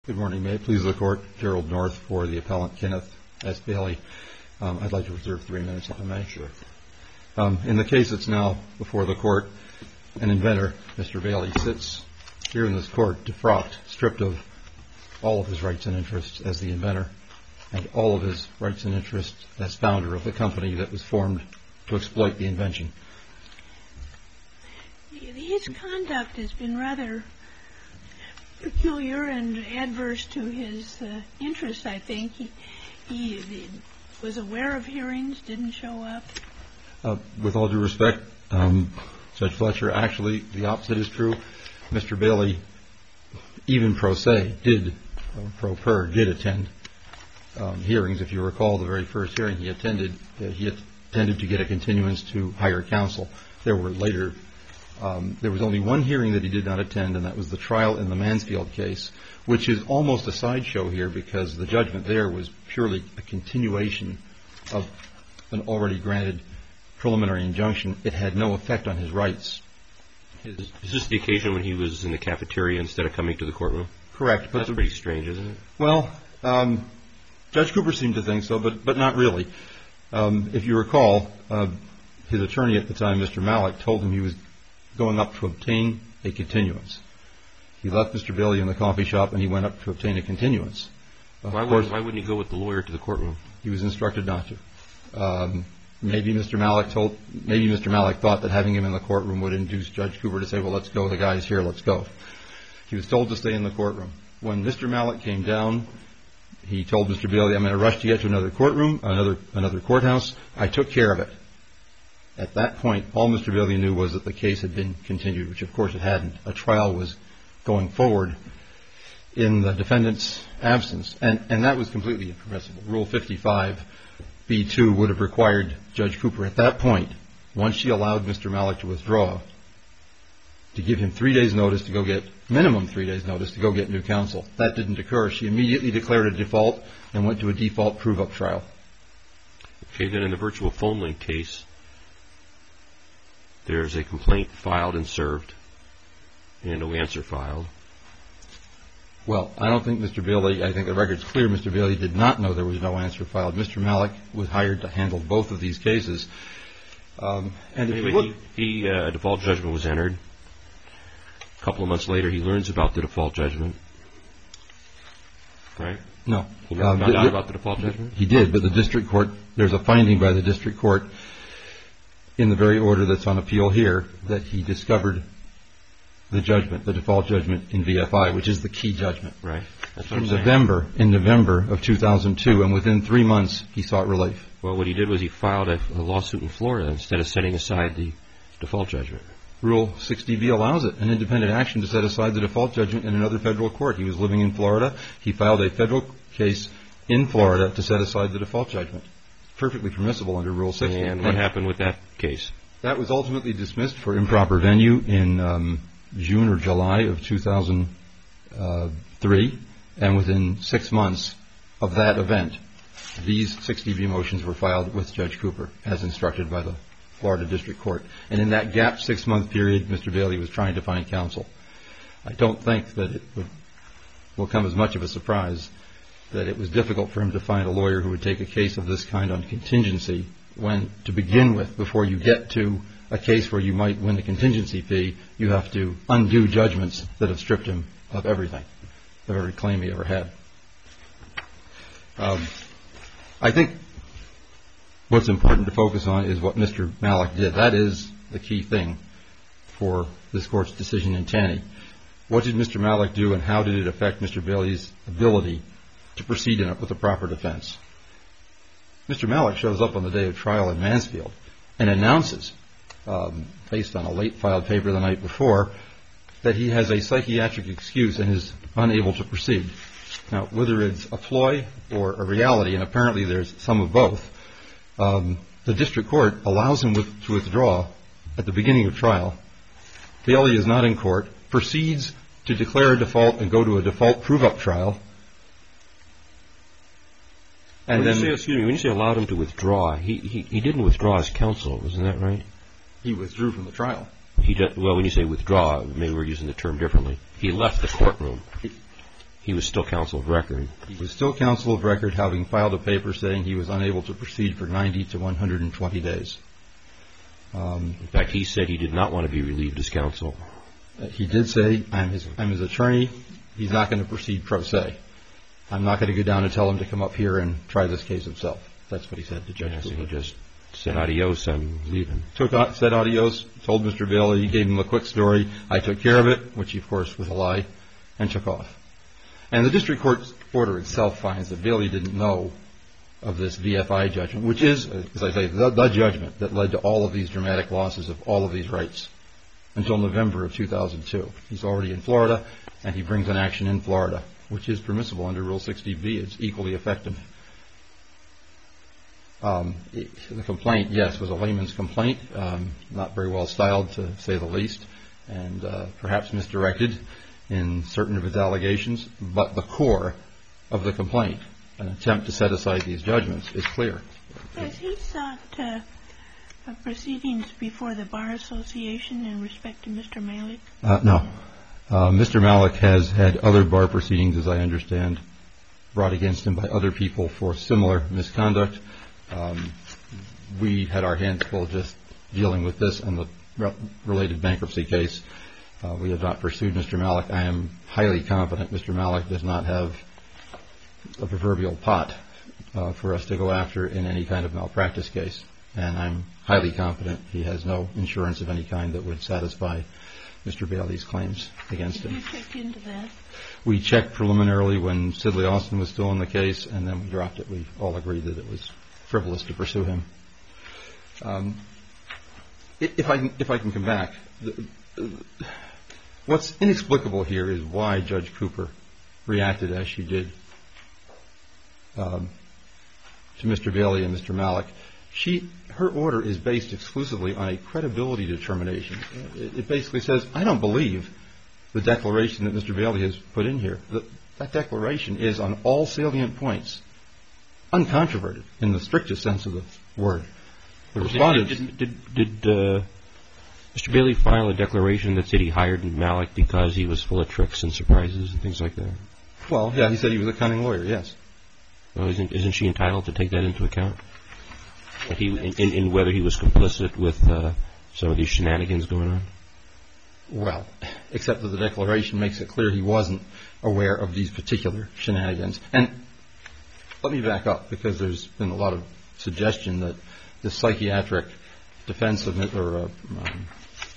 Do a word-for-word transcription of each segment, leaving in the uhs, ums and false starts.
Good morning. May it please the Court, Gerald North for the appellant Kenneth S. Bailey. Um, I'd like to reserve three minutes if I may. Sure. Um, in the case that's now before the Court, an inventor, Mister Bailey, sits here in this Court defrocked, stripped of all of his rights and interests as the inventor and all of his rights and interests as founder of the company that was formed to exploit the invention. His conduct has been rather peculiar and adverse to his uh, interests, I think. He, he, he was aware of hearings, didn't show up. Uh, with all due respect, um, Judge Fletcher, actually the opposite is true. Mister Bailey, even pro se, did, or pro per, did attend um, hearings. If you recall, the very first hearing he attended, uh, he attended to get a continuance to hire counsel. There were later Um, there was only one hearing that he did not attend, and that was the trial in the Mansfield case, which is almost a sideshow here because the judgment there was purely a continuation of an already granted preliminary injunction. It had no effect on his rights. His, is this the occasion when he was in the cafeteria instead of coming to the courtroom? Correct. That's pretty strange, isn't it? Well, um, Judge Cooper seemed to think so, but, but not really. Um, if you recall, uh, his attorney at the time, Mister Malik, told him he was going up to obtain a continuance. He left Mister Bailey in the coffee shop and he went up to obtain a continuance. Why, would, why wouldn't he go with the lawyer to the courtroom? He was instructed not to. Um, maybe Mister Malik told, maybe Mister Malik thought that having him in the courtroom would induce Judge Cooper to say, well, let's go, the guy's here, let's go. He was told to stay in the courtroom. When Mister Malik came down, he told Mister Bailey, I'm going to rush to get to another courtroom, another, another courthouse. I took care of it. At that point, all Mister Bailey knew was that the case had been continued, which of course it hadn't. A trial was going forward in the defendant's absence, and, and that was completely impermissible. Rule fifty-five B two would have required Judge Cooper at that point, once she allowed Mister Malik to withdraw, to give him three days' notice to go get, minimum three days' notice to go get new counsel. That didn't occur. She immediately declared a default and went to a default prove-up trial. Okay, then in the virtual phone link case, there's a complaint filed and served, and no answer filed. Well, I don't think Mister Bailey, I think the record's clear, Mister Bailey did not know there was no answer filed. Mister Malik was hired to handle both of these cases. Um, and if anyway, you look, he, he, uh, a default judgment was entered. A couple of months later, he learns about the default judgment. Right? No. He never um, found the, out about the default judgment? He did, but the district court, there's a finding by the district court in the very order that's on appeal here, that he discovered the judgment, the default judgment in V F I, which is the key judgment. Right. That's what in I'm saying. November, in November of two thousand two, and within three months, he sought relief. Well, what he did was he filed a, a lawsuit in Florida instead of setting aside the default judgment. Rule sixty B allows it, an independent action to set aside the default judgment in another federal court. He was living in Florida. He filed a federal case in Florida to set aside the default judgment. Perfectly permissible under Rule sixty. And what happened with that case? That was ultimately dismissed for improper venue in um, June or July of two thousand three, and within six months of that event, these sixty B motions were filed with Judge Cooper, as instructed by the Florida District Court. And in that gap six-month period, Mister Bailey was trying to find counsel. I don't think that it would, will come as much of a surprise that it was difficult for him to find a lawyer who would take a case of this kind on contingency when, to begin with, before you get to a case where you might win a contingency fee, you have to undo judgments that have stripped him of everything, of every claim he ever had. Um, I think what's important to focus on is what Mister Malik did. That is the key thing for this Court's decision in Taney. What did Mister Malik do, and how did it affect Mister Bailey's ability to proceed in it with a proper defense? Mister Malik shows up on the day of trial in Mansfield and announces, um, based on a late filed paper the night before, that he has a psychiatric excuse and is unable to proceed. Now, whether it's a ploy or a reality, and apparently there's some of both, um, the district court allows him with, to withdraw at the beginning of trial. Bailey is not in court, proceeds to declare a default and go to a default prove-up trial. And when then, you say, excuse me, when you say allowed him to withdraw, he, he, he didn't withdraw as counsel, isn't that right? He withdrew from the trial. He did, well, when you say withdraw, maybe we're using the term differently. He left the courtroom. He, He was still counsel of record. He was still counsel of record, having filed a paper saying he was unable to proceed for ninety to one hundred twenty days. Um, In fact, he said he did not want to be relieved as counsel. He did say, I'm his, I'm his attorney. He's not going to proceed pro se. I'm not going to go down and tell him to come up here and try this case himself. That's what he said to Judge Yeah, so Cooper. he just said, adios, I'm leaving. Took, said adios, told Mister Bailey, he gave him a quick story. I took care of it, which of course was a lie, and took off. And the district court's order itself finds that Bailey didn't know of this V F I judgment, which is, as I say, the, the judgment that led to all of these dramatic losses of all of these rights until November of two thousand two. He's already in Florida, and he brings an action in Florida, which is permissible under Rule sixty B. It's equally effective. Um, it, the complaint, yes, was a layman's complaint, um, not very well styled to say the least, and uh, perhaps misdirected in certain of its allegations, but the core of the complaint, an attempt to set aside these judgments, is clear. Has he sought uh, proceedings before the Bar Association in respect to Mister Malik? Uh, no. Uh, Mister Malik has had other bar proceedings, as I understand, brought against him by other people for similar misconduct. Um, we had our hands full just dealing with this and the re- related bankruptcy case. Uh, we have not pursued Mister Malik. I am highly confident Mister Malik does not have a proverbial pot uh, for us to go after in any kind of malpractice case. And I'm highly confident he has no insurance of any kind that would satisfy Mister Bailey's claims against him. Did you check into that? We checked preliminarily when Sidley Austin was still in the case, and then we dropped it. We all agreed that it was frivolous to pursue him. Um, if I can, if I can come back, the, the, what's inexplicable here is why Judge Cooper reacted as she did um, to Mister Bailey and Mister Malik. She, her order is based exclusively on a credibility determination. It, it basically says, I don't believe the declaration that Mister Bailey has put in here. That, that declaration is on all salient points uncontroverted in the strictest sense of the word. The respondents Did, did, did uh, Mister Bailey file a declaration that said he hired Malik because he was full of tricks and surprises and things like that? Well, yeah, he said he was a cunning lawyer, yes. Well, isn't, isn't she entitled to take that into account? That he, in, in, in whether he was complicit with uh, some of these shenanigans going on? Well, except that the declaration makes it clear he wasn't aware of these particular shenanigans. And let me back up, because there's been a lot of suggestion that the psychiatric defense of or uh, um,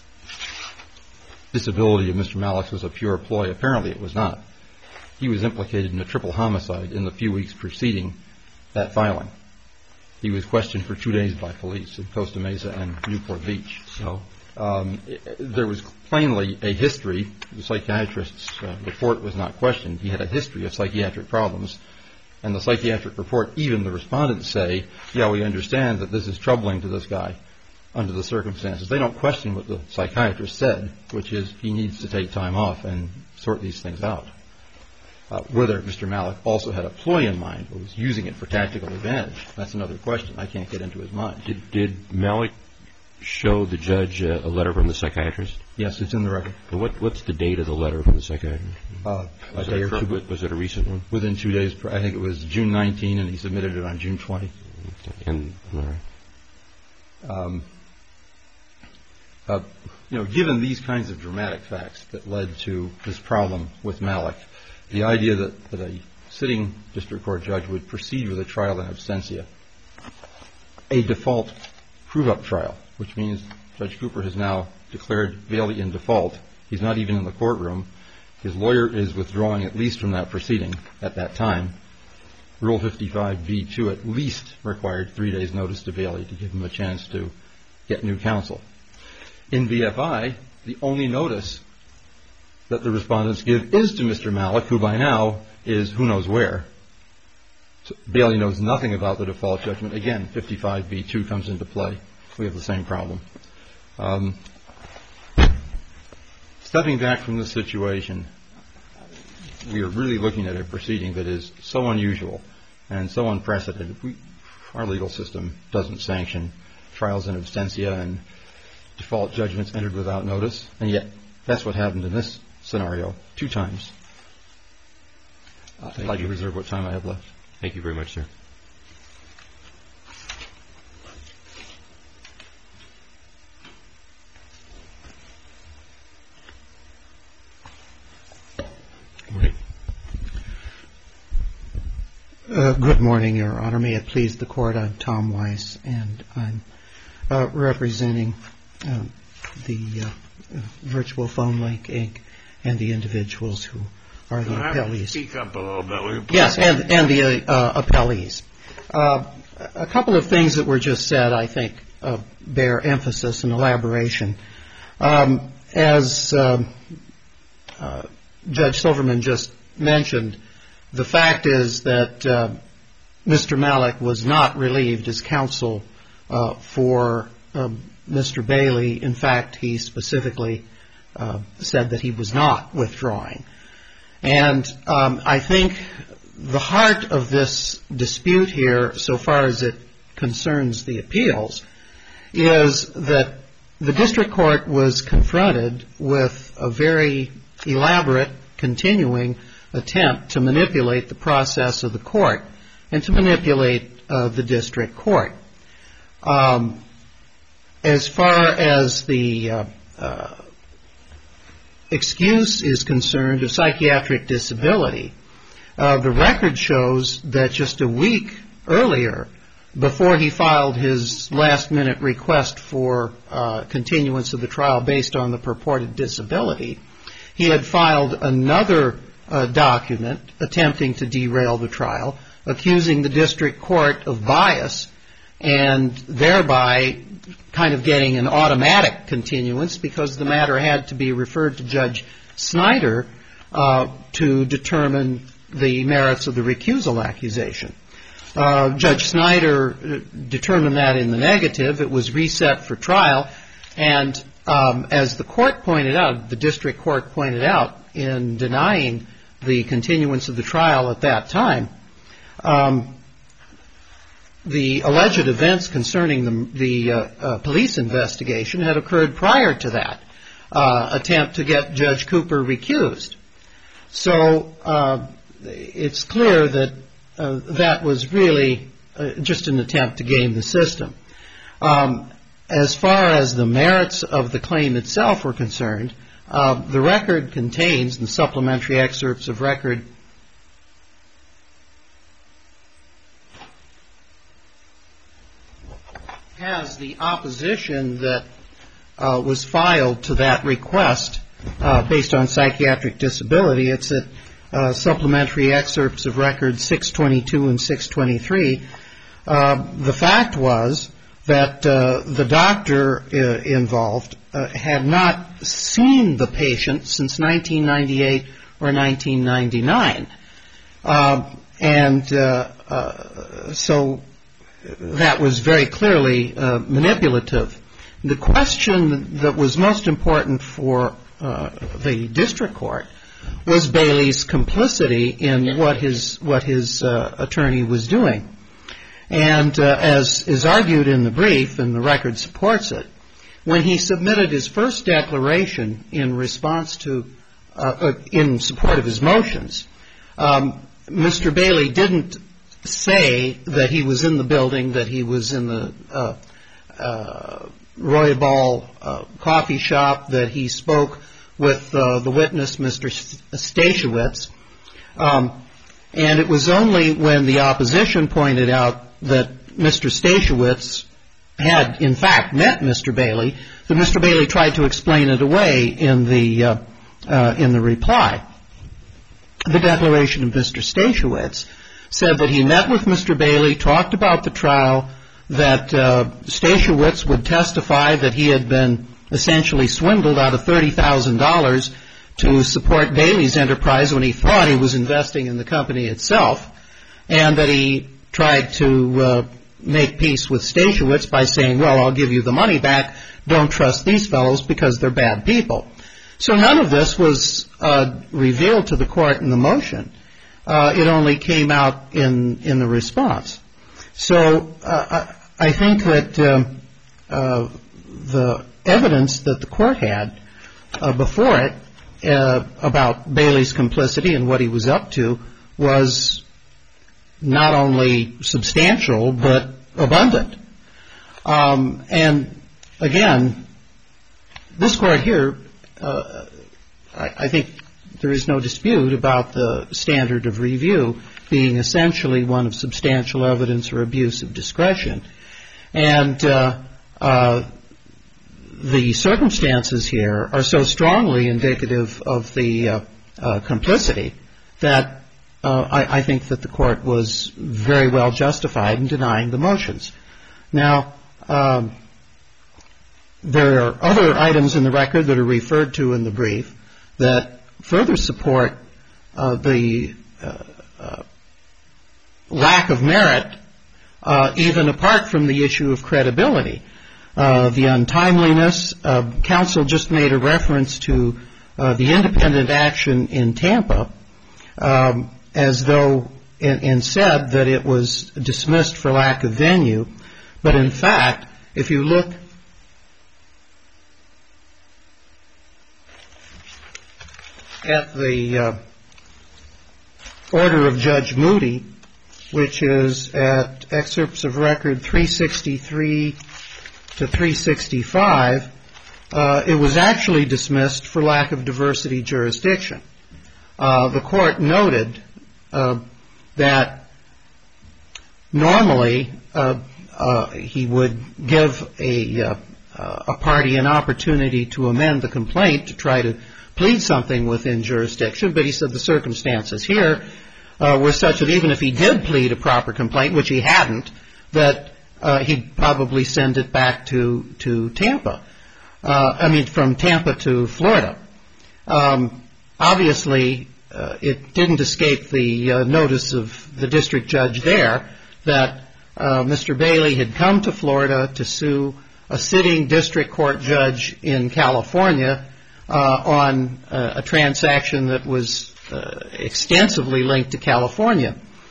disability of Mister Malik was a pure ploy. Apparently it was not. He was implicated in a triple homicide in the few weeks preceding that filing. He was questioned for two days by police in Costa Mesa and Newport Beach. So um, there was plainly a history. The psychiatrist's uh, report was not questioned. He had a history of psychiatric problems. And the psychiatric report, even the respondents say, yeah, we understand that this is troubling to this guy under the circumstances. They don't question what the psychiatrist said, which is he needs to take time off and sort these things out. Uh, whether Mister Malik also had a ploy in mind or was using it for tactical advantage, that's another question. I can't get into his mind. Did, did Malik show the judge uh, a letter from the psychiatrist? Yes, it's in the record. And what, what's the date of the letter from the psychiatrist? Uh, a was, day it or a, two. was it a recent one? Within two days. I think it was June nineteenth, and he submitted it on June twentieth. And, all right. Um, uh, you know, given these kinds of dramatic facts that led to this problem with Malik, the idea that, that a sitting district court judge would proceed with a trial in absentia, a default prove-up trial, which means Judge Cooper has now declared Bailey in default. He's not even in the courtroom. His lawyer is withdrawing at least from that proceeding at that time. Rule fifty-five B two at least required three days' notice to Bailey to give him a chance to get new counsel. In V F I, the only notice that the respondents give is to Mister Malik, who by now is who knows where. So Bailey knows nothing about the default judgment. Again, fifty-five B two comes into play. We have the same problem. Um, stepping back from this situation, we are really looking at a proceeding that is so unusual and so unprecedented. We, our legal system doesn't sanction trials in absentia and default judgments entered without notice, and yet that's what happened in this scenario two times. I'd like to reserve what time I have left. Thank you very much, sir. Good morning. Uh, good morning, Your Honor. May it please the Court, I'm Tom Weiss, and I'm uh, representing uh, the uh, Virtual Phone Link, Incorporated and the individuals who are the appellees. Speak up a little bit, will you please? Yes, and, and the uh, appellees. Uh, a couple of things that were just said, I think, uh, bear emphasis and elaboration. Um, as uh, uh, Judge Silverman just mentioned, the fact is that uh, Mister Malik was not relieved as counsel uh, for uh, Mister Bailey. In fact, he specifically uh, said that he was not withdrawing. And um, I think the heart of this dispute here, so far as it concerns the appeals, is that the district court was confronted with a very elaborate, continuing attempt to manipulate the process of the court and to manipulate uh, the district court. Um, as far as the uh, uh, excuse is concerned of psychiatric disability, uh, the record shows that just a week earlier, before he filed his last-minute request for uh, continuance of the trial based on the purported disability, he had filed another uh, document attempting to derail the trial, accusing the district court of bias and thereby kind of getting an automatic continuance because the matter had to be referred to Judge Snyder uh, to determine the merits of the recusal accusation. Uh, Judge Snyder determined that in the negative. It was reset for trial. And um, as the court pointed out, the district court pointed out in denying the continuance of the trial at that time, um, the alleged events concerning the, the uh, uh, police investigation had occurred prior to that uh, attempt to get Judge Cooper recused. So uh, it's clear that uh, that was really uh, just an attempt to game the system. Um, as far as the merits of the claim itself were concerned, uh, the record contains, the supplementary excerpts of record, has the opposition that uh, was filed to that request uh, based on psychiatric disability. It's at uh, supplementary excerpts of record six twenty-two and six twenty-three. Uh, the fact was that uh, the doctor uh, involved uh, had not seen the patient since nineteen ninety-eight or nineteen ninety-nine. Uh, and uh, uh, so that was very clearly uh, manipulative. The question that was most important for uh, the district court was Bailey's complicity in what his what his uh, attorney was doing. And uh, as is argued in the brief, and the record supports it, when he submitted his first declaration in response to, uh, uh, in support of his motions, um, Mister Bailey didn't say that he was in the building, that he was in the uh, uh, Roy Ball uh, coffee shop, that he spoke with uh, the witness, Mister Stasiewicz. Um, and it was only when the opposition pointed out that Mister Stasiewicz had, in fact, met Mister Bailey, that Mister Bailey tried to explain it away in the uh, uh, in the reply. The declaration of Mister Stasiewicz said that he met with Mister Bailey, talked about the trial, that uh, Stasiewicz would testify that he had been essentially swindled out of thirty thousand dollars to support Bailey's enterprise when he thought he was investing in the company itself, and that he tried to uh, make peace with Stasiewicz by saying, well, I'll give you the money back, don't trust these fellows because they're bad people. So none of this was uh, revealed to the court in the motion. Uh, it only came out in, in the response. So uh, I think that uh, uh, the evidence that the court had uh, before it uh, about Bailey's complicity and what he was up to was not only substantial but abundant. Um, and again, this Court here, uh, I, I think there is no dispute about the standard of review being essentially one of substantial evidence or abuse of discretion. And uh, uh, the circumstances here are so strongly indicative of the uh, uh, complicity that uh, I, I think that the Court was very well justified in denying the motions. Now, um, there are other items in the record that are referred to in the brief that further support uh, the uh, uh, lack of merit, uh, even apart from the issue of credibility. Uh, the untimeliness, uh, counsel just made a reference to uh, the independent action in Tampa um, as though, and, and said that it was dismissed for lack of venue. But in fact, if you look at the uh, order of Judge Moody, which is at excerpts of record three sixty-three to three sixty-five, uh, it was actually dismissed for lack of diversity jurisdiction. Uh, the Court noted uh, that normally uh, uh, he would give a, uh, a party an opportunity to amend the complaint to try to plead something within jurisdiction, but he said the circumstances here uh, were such that even if he did plead a proper complaint, which he hadn't, that uh, he'd probably send it back to, to Tampa. Uh, I mean, from Tampa to Florida. Um, obviously, uh, it didn't escape the uh, notice of the district judge there that uh, Mister Bailey had come to Florida to sue a sitting district court judge in California uh, on uh, a transaction that was uh, extensively linked to California.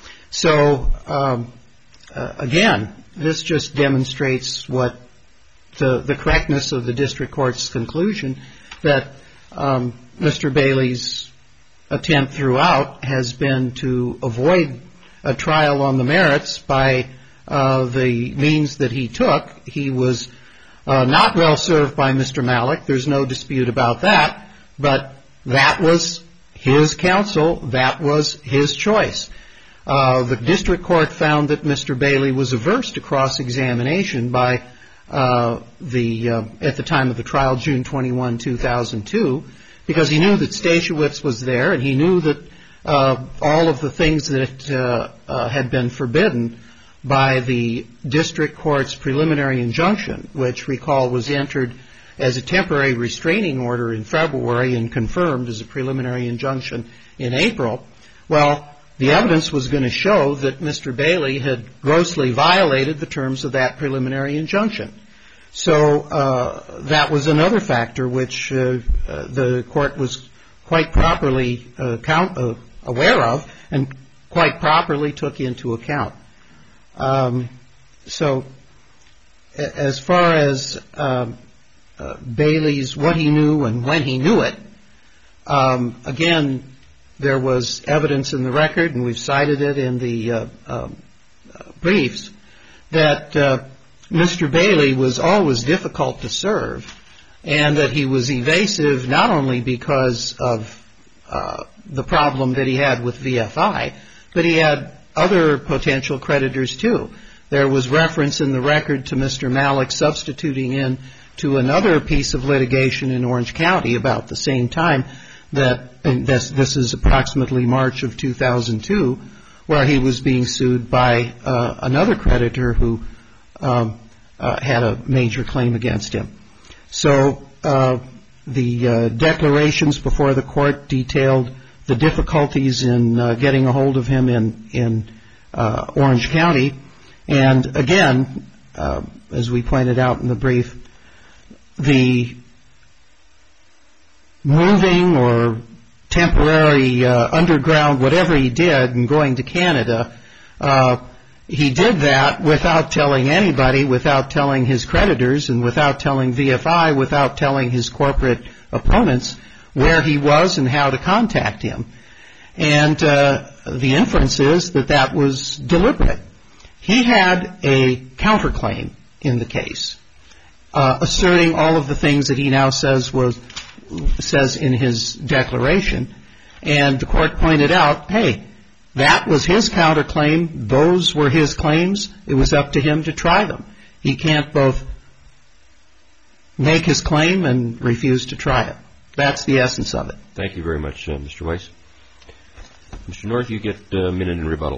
So, um, uh, again, this just demonstrates what the, the correctness of the district court's conclusion that um, Mister Bailey's attempt throughout has been to avoid a trial on the merits by uh, the means that he took. He was uh, not well served by Mister Malik. There's no dispute about that. But that was his counsel. That was his choice. Uh, the district court found that Mister Bailey was averse to cross-examination by uh, the uh, at the time of the trial, June twenty-first, two thousand two, because he knew that Stasiewicz was there, and he knew that uh, all of the things that uh, uh, had been forbidden by the district court's preliminary injunction, which, recall, was entered as a temporary restraining order in February and confirmed as a preliminary injunction in April. Well, the evidence was going to show that Mister Bailey had grossly violated the terms of that preliminary injunction. So uh, that was another factor which uh, uh, the court was quite properly uh, count, uh, aware of and quite properly took into account. Um, so as far as um, uh, Bailey's, what he knew and when he knew it, um, again, there was evidence in the record, and we've cited it in the uh, um, uh, briefs, that uh, Mister Bailey was always difficult to serve, and that he was evasive not only because of uh, the problem that he had with V F I, but he had other potential creditors too. There was reference in the record to Mister Malik substituting in to another piece of litigation in Orange County about the same time that, and this, this is approximately March of two thousand two, where he was being sued by uh, another creditor who um, uh, had a major claim against him. So uh, the uh, declarations before the court detailed the difficulties in uh, getting a hold of him in, in uh, Orange County. And again, uh, as we pointed out in the brief, the moving or temporary uh, underground, whatever he did, and going to Canada, uh, he did that without telling anybody, without telling his creditors, and without telling V F I, without telling his corporate opponents where he was and how to contact him. And uh, the inference is that that was deliberate. He had a counterclaim in the case, uh, asserting all of the things that he now says was says in his declaration. And the court pointed out, hey, that was his counterclaim. Those were his claims. It was up to him to try them. He can't both make his claim and refuse to try it. That's the essence of it. Thank you very much, uh, Mister Weiss. Mister North, you get a minute in rebuttal.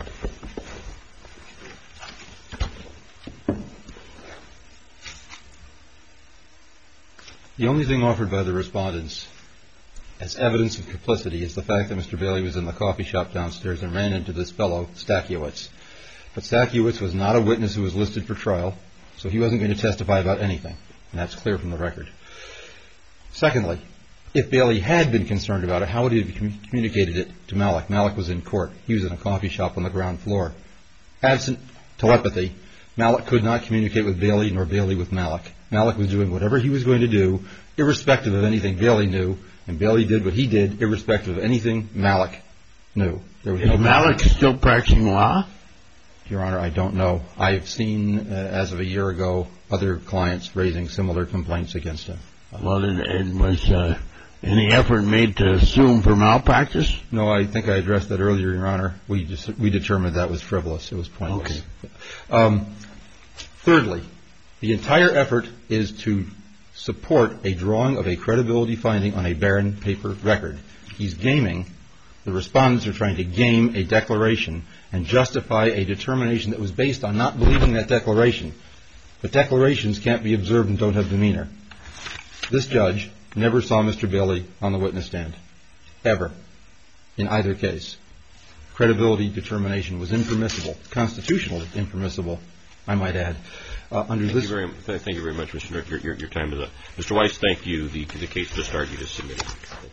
The only thing offered by the respondents as evidence of complicity is the fact that Mister Bailey was in the coffee shop downstairs and ran into this fellow, Stakiewicz. But Stakiewicz was not a witness who was listed for trial, so he wasn't going to testify about anything. And that's clear from the record. Secondly, if Bailey had been concerned about it, how would he have communicated it to Malik? Malik was in court. He was in a coffee shop on the ground floor. Absent telepathy, Malik could not communicate with Bailey nor Bailey with Malik. Malik was doing whatever he was going to do, irrespective of anything Bailey knew, and Bailey did what he did, irrespective of anything Malik knew. There was Is no Malik still practicing law? Your Honor, I don't know. I've seen, uh, as of a year ago, other clients raising similar complaints against him. Well, and, and was uh, any effort made to sue him for malpractice? No, I think I addressed that earlier, Your Honor. We just, we determined that was frivolous. It was pointless. Okay. Um, thirdly, the entire effort is to support a drawing of a credibility finding on a barren paper record. He's gaming. The respondents are trying to game a declaration and justify a determination that was based on not believing that declaration. But declarations can't be observed and don't have demeanor. This judge never saw Mister Bailey on the witness stand, ever, in either case. Credibility determination was impermissible, constitutionally impermissible, I might add. Uh, under thank, this you very, thank you very much, Mister North. Your, your, your time is up. Mister Weiss, thank you. The, the case just argued is submitted.